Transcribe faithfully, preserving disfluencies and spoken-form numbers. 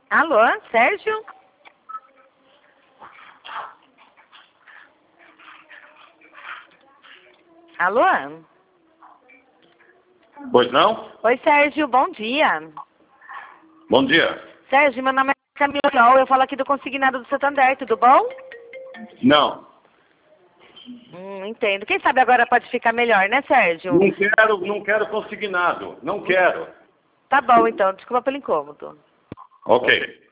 Alô, Sérgio? Alô? Pois não? Oi, Sérgio, bom dia. Bom dia. Sérgio, meu nome é Camila, eu falo aqui do Consignado do Santander, tudo bom? Não. Hum, entendo. Quem sabe agora pode ficar melhor, né, Sérgio? Não quero, não quero consignado. Não quero. Tá bom, então. Desculpa pelo incômodo. Ok.